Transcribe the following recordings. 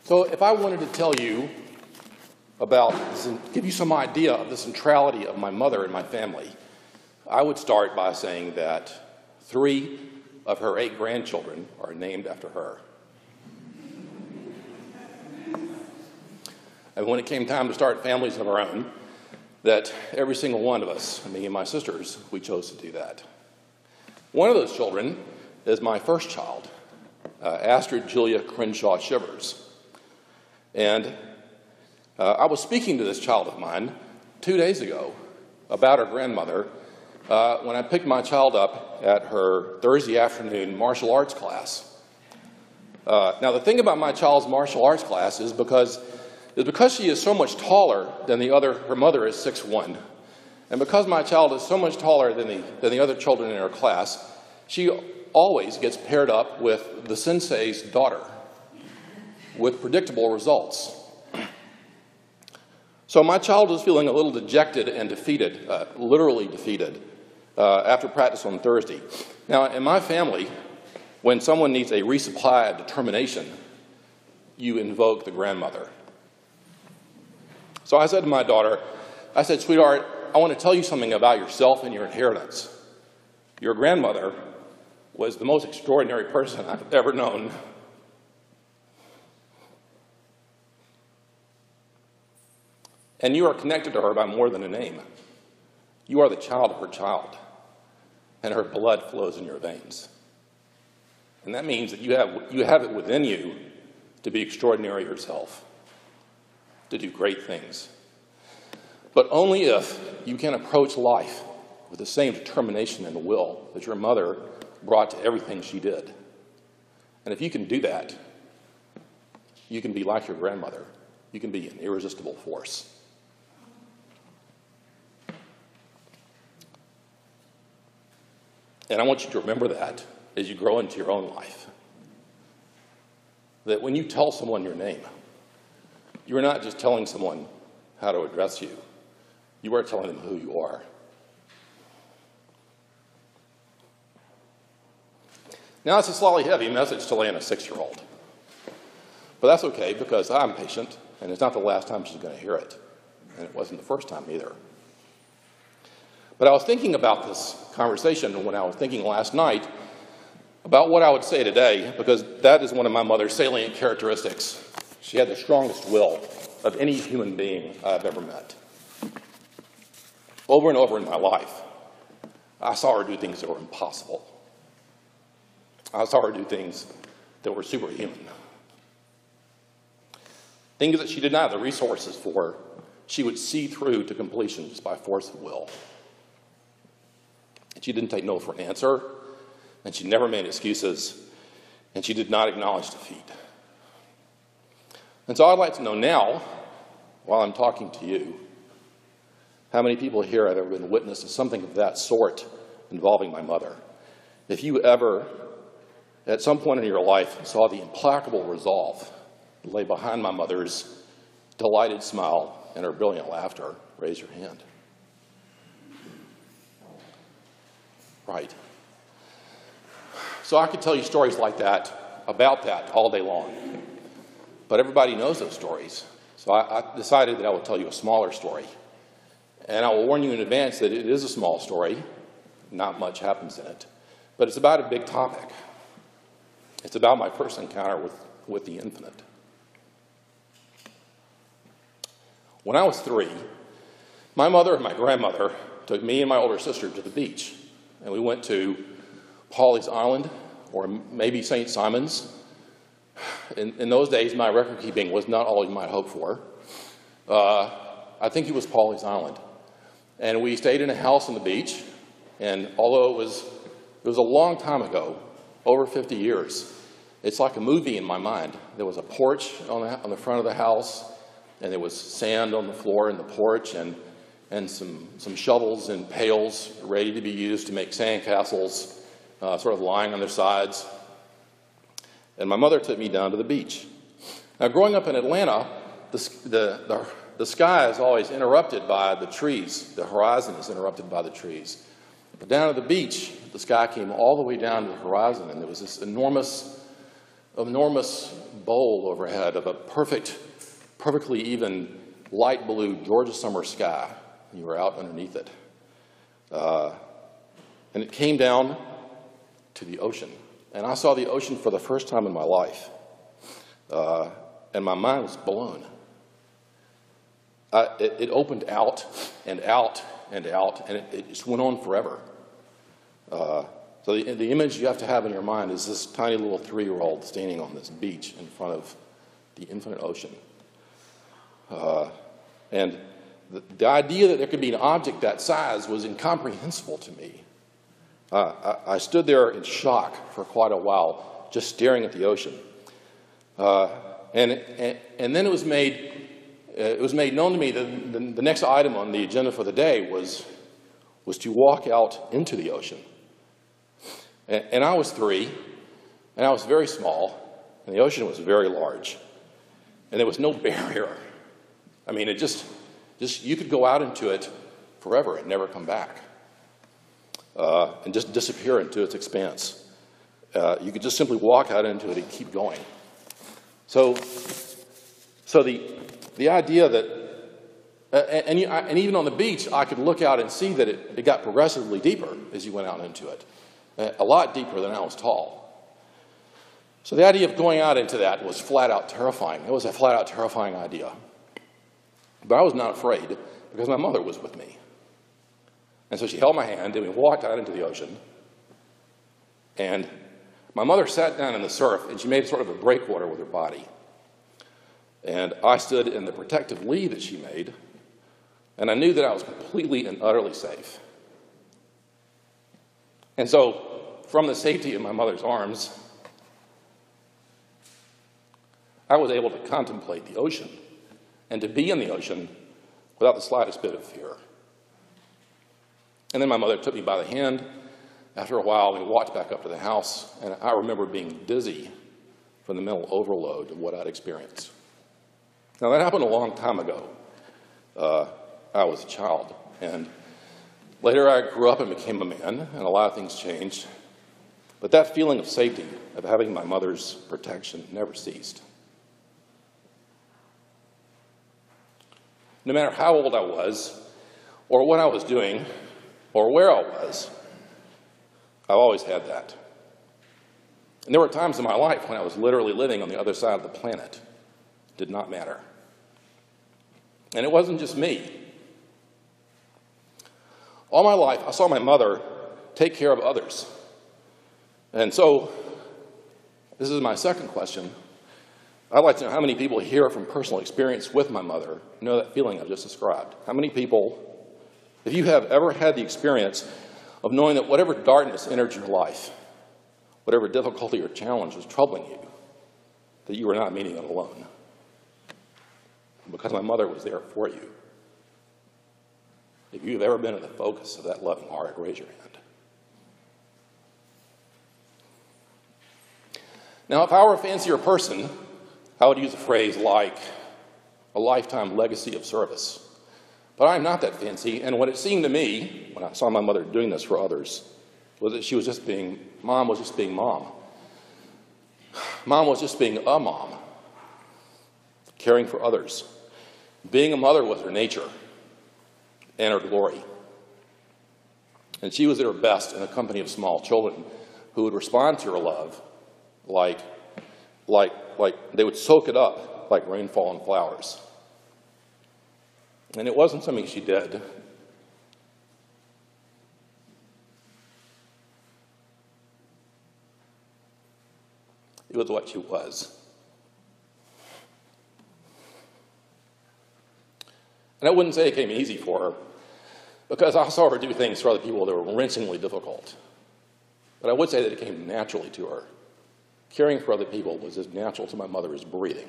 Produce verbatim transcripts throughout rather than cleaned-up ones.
So if I wanted to tell you about, give you some idea of the centrality of my mother and my family, I would start by saying that three of her eight grandchildren are named after her. And when it came time to start families of our own, that every single one of us, me and my sisters, we chose to do that. One of those children is my first child, uh, Astrid Julia Crenshaw Shivers. And uh, I was speaking to this child of mine two days ago about her grandmother uh, when I picked my child up at her Thursday afternoon martial arts class. Uh, now, the thing about my child's martial arts class is because, is because she is so much taller than the other, her mother is six one, and because my child is so much taller than the, than the other children in her class, she always gets paired up with the sensei's daughter, with predictable results. So my child was feeling a little dejected and defeated, uh, literally defeated, uh, after practice on Thursday. Now, in my family, when someone needs a resupply of determination, you invoke the grandmother. So I said to my daughter, I said, sweetheart, I want to tell you something about yourself and your inheritance. Your grandmother was the most extraordinary person I've ever known. And you are connected to her by more than a name. You are the child of her child, and her blood flows in your veins. And that means that you have, you have it within you to be extraordinary yourself, to do great things. But only if you can approach life with the same determination and will that your mother brought to everything she did. And if you can do that, you can be like your grandmother. You can be an irresistible force. And I want you to remember that as you grow into your own life. That when you tell someone your name, you are not just telling someone how to address you. You are telling them who you are. Now, it's a slightly heavy message to land a six-year-old. But that's okay, because I'm patient, and it's not the last time she's going to hear it. And it wasn't the first time either. But I was thinking about this conversation when I was thinking last night about what I would say today, because that is one of my mother's salient characteristics. She had the strongest will of any human being I've ever met. Over and over in my life, I saw her do things that were impossible. I saw her do things that were superhuman. Things that she did not have the resources for, she would see through to completion just by force of will. She didn't take no for an answer, and she never made excuses, and she did not acknowledge defeat. And so I'd like to know now, while I'm talking to you, how many people here have ever been witness to something of that sort involving my mother? If you ever, at some point in your life, saw the implacable resolve that lay behind my mother's delighted smile and her brilliant laughter, raise your hand. Right. So I could tell you stories like that, about that, all day long. But everybody knows those stories. So I, I decided that I would tell you a smaller story. And I will warn you in advance that it is a small story. Not much happens in it. But it's about a big topic. It's about my first encounter with, with the infinite. When I was three, my mother and my grandmother took me and my older sister to the beach. And we went to Pawleys Island, or maybe Saint Simon's. In, in those days, my record keeping was not all you might hope for. Uh, I think it was Pawleys Island. And we stayed in a house on the beach. And although it was, it was a long time ago, over fifty years, it's like a movie in my mind. There was a porch on the, on the front of the house, and there was sand on the floor in the porch, and and some, some shovels and pails ready to be used to make sandcastles, uh, sort of lying on their sides. And my mother took me down to the beach. Now, growing up in Atlanta, the, the, the, the sky is always interrupted by the trees. The horizon is interrupted by the trees. But down at the beach, the sky came all the way down to the horizon, and there was this enormous enormous bowl overhead of a perfect, perfectly even light blue Georgia summer sky. You were out underneath it. Uh, and it came down to the ocean. And I saw the ocean for the first time in my life. Uh, and my mind was blown. Uh, it, it opened out and out and out, and it, it just went on forever. Uh, so the, the image you have to have in your mind is this tiny little three-year-old standing on this beach in front of the infinite ocean. Uh, and the, the idea that there could be an object that size was incomprehensible to me. Uh, I, I stood there in shock for quite a while, just staring at the ocean. Uh, and, and, and then it was made uh, it was made known to me that the, the next item on the agenda for the day was was to walk out into the ocean. And, and I was three, and I was very small, and the ocean was very large, and there was no barrier. I mean, it just just you could go out into it forever and never come back, uh, and just disappear into its expanse. Uh, you could just simply walk out into it and keep going. So, so the, the idea that, uh, and, you, I, and even on the beach, I could look out and see that it, it got progressively deeper as you went out into it, uh, a lot deeper than I was tall. So the idea of going out into that was flat out terrifying. It was a flat out terrifying idea. But I was not afraid because my mother was with me. And so she held my hand and we walked out into the ocean. And my mother sat down in the surf, and she made sort of a breakwater with her body. And I stood in the protective lee that she made, and I knew that I was completely and utterly safe. And so, from the safety of my mother's arms, I was able to contemplate the ocean and to be in the ocean without the slightest bit of fear. And then my mother took me by the hand. After a while, we walked back up to the house, and I remember being dizzy from the mental overload of what I'd experienced. Now, that happened a long time ago. Uh, I was a child, and later I grew up and became a man, and a lot of things changed. But that feeling of safety, of having my mother's protection, never ceased. No matter how old I was, or what I was doing, or where I was, I've always had that. And there were times in my life when I was literally living on the other side of the planet. It did not matter. And it wasn't just me. All my life, I saw my mother take care of others. And so, this is my second question. I'd like to know how many people here from personal experience with my mother know that feeling I've just described. How many people, if you have ever had the experience of knowing that whatever darkness entered your life, whatever difficulty or challenge was troubling you, that you were not meeting it alone. Because my mother was there for you. If you've ever been in the focus of that loving heart, raise your hand. Now, if I were a fancier person, I would use a phrase like a lifetime legacy of service. But I'm not that fancy, and what it seemed to me, when I saw my mother doing this for others, was that she was just being, mom was just being mom. Mom was just being a mom, caring for others. Being a mother was her nature and her glory. And she was at her best in a company of small children who would respond to her love like, like, like they would soak it up like rainfall and flowers. And it wasn't something she did. It was what she was. And I wouldn't say it came easy for her, because I saw her do things for other people that were wrenchingly difficult. But I would say that it came naturally to her. Caring for other people was as natural to my mother as breathing.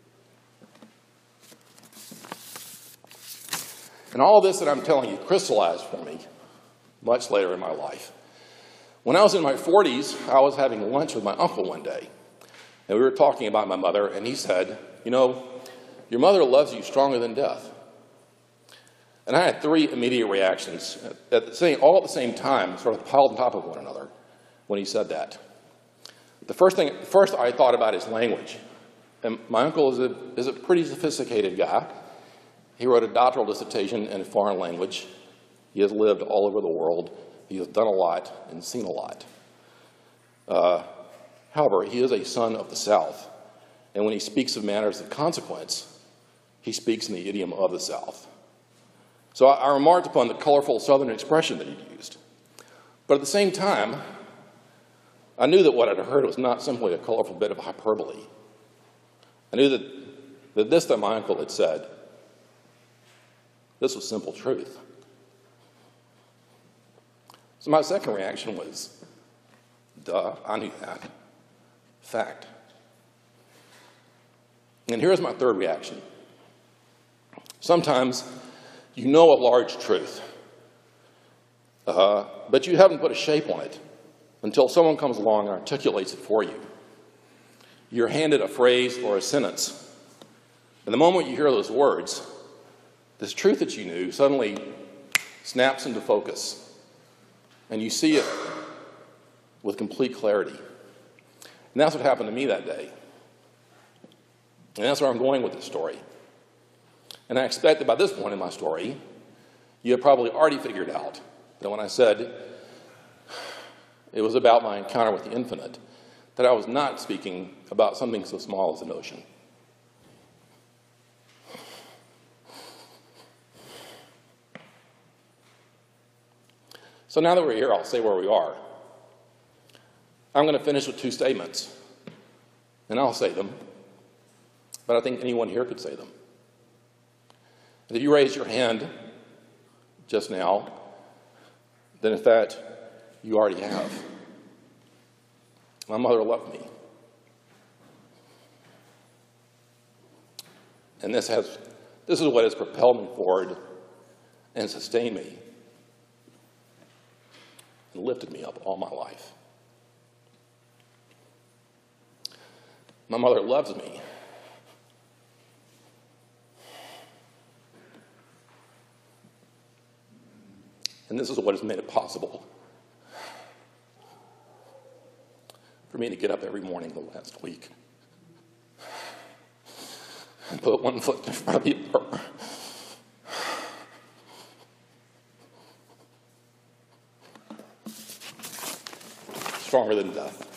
And all this that I'm telling you crystallized for me much later in my life. When I was in my forties, I was having lunch with my uncle one day. And we were talking about my mother, and he said, you know, your mother loves you stronger than death. And I had three immediate reactions, at the same, all at the same time, sort of piled on top of one another, when he said that. The first thing, first I thought about is language. And my uncle is a, is a pretty sophisticated guy. He wrote a doctoral dissertation in a foreign language. He has lived all over the world. He has done a lot and seen a lot. Uh, however, he is a son of the South. And when he speaks of matters of consequence, he speaks in the idiom of the South. So I, I remarked upon the colorful Southern expression that he used. But at the same time, I knew that what I'd heard was not simply a colorful bit of hyperbole. I knew that, that this that my uncle had said, this was simple truth. So my second reaction was, duh, I knew that. Fact. And here's my third reaction. Sometimes you know a large truth, uh, but you haven't put a shape on it until someone comes along and articulates it for you. You're handed a phrase or a sentence, and the moment you hear those words, this truth that you knew suddenly snaps into focus, and you see it with complete clarity. And that's what happened to me that day. And that's where I'm going with this story. And I expect that by this point in my story, you have probably already figured out that when I said it was about my encounter with the infinite, that I was not speaking about something so small as an ocean. So now that we're here, I'll say where we are. I'm going to finish with two statements, and I'll say them, but I think anyone here could say them. And if you raised your hand just now, then in fact, you already have. My mother loved me. And this has, this is what has propelled me forward and sustained me and lifted me up all my life. My mother loves me. And this is what has made it possible for me to get up every morning the last week and put one foot in front of the other. Stronger than death.